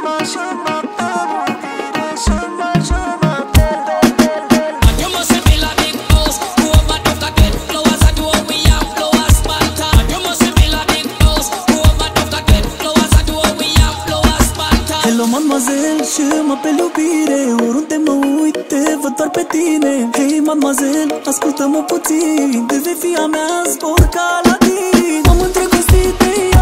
Hello, mademoiselle, și mă pe iubire. Oriunde mă uit, te văd doar pe tine. Hei, mademoiselle, ascultă-mă puțin. De vei fi a mea, zbor ca Aladin. M-am îndrăgostit de